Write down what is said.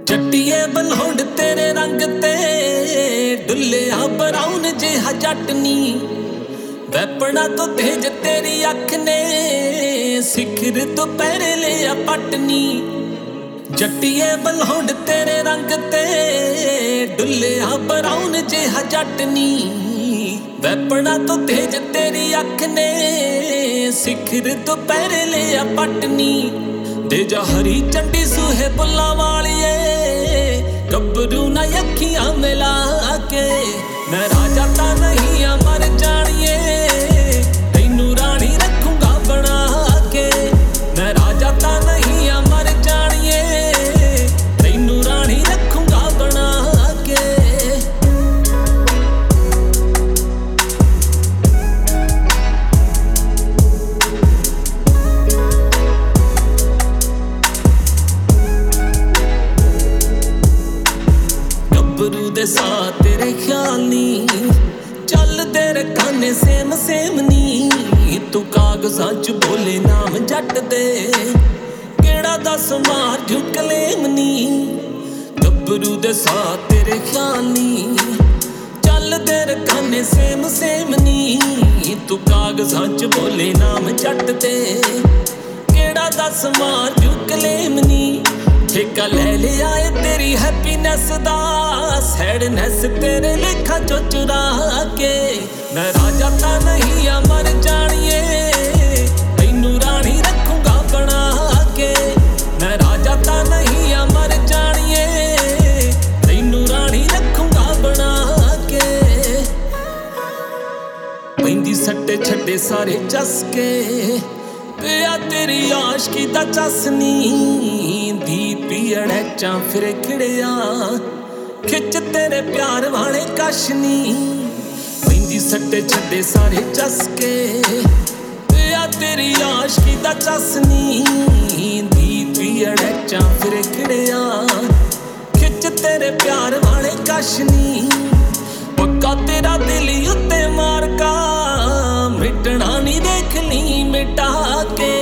जट्टिए बलहोंड तेरे रंग ते डुल्लिया ब्राउन जिहा जटनी वैपना तो तेज तेरी अख ने सिखर तो पैरे लिया पटनी। जट्टिए बलहोंड तेरे रंग ते डुल्लिया ब्राउन जिहा जटनी वैपना तो तेज तेरी अख ने सिखर तो पैरे लिया पटनी। दे जा हरी चंडी सूहे बुल्ला वालिए गब्बरू ना अखियां मिला के मैं राजा ता नहीं मर जानिए तैनू रानी रखूंगा बना के। मैं राजा ता नहीं मर जानिए तैनू रानी रखूंगा बना के। गब्बरू दे साथ तेरे ख्याल नी चल तेरे खाने सेम सेम नी तू कागजां च बोले नाम जट दे केड़ा दस मार जू कलेम नी। गब्बरू दे साथ तेरे ख्याल नी चल तेरे खाने सेम सेम नी तू कागजां च बोले नाम जट दे केड़ा दस मार जू कलेम नी। ठेका ले लिया है तेरी हैप्पीनेस दा सैडनेस तेरे लेखा चो चुरा के। मैं राजा ता नहीं मर जानिए तैनू रानी रखूंगा बना के। मैं राजा ता नहीं मर जानिए तैनू रानी रखूंगा बना के। पैंदी सट्टे छड्डे सारे चसके पिया तेरी आशकी दा चसनी दीपी अड़ैचा फिर खिड़िया खिच तेरे प्यार वाले कशनी। पैंदी सट्टे छड्डे सारे चसके पिया तेरी आशकी दा चसनी दीपी अड़ैचा फिर खिड़िया खिच तेरे प्यार वाले कशनी। पक्का तेरा दिल उत्ते मार का मिटना नहीं देख ली मिटा के।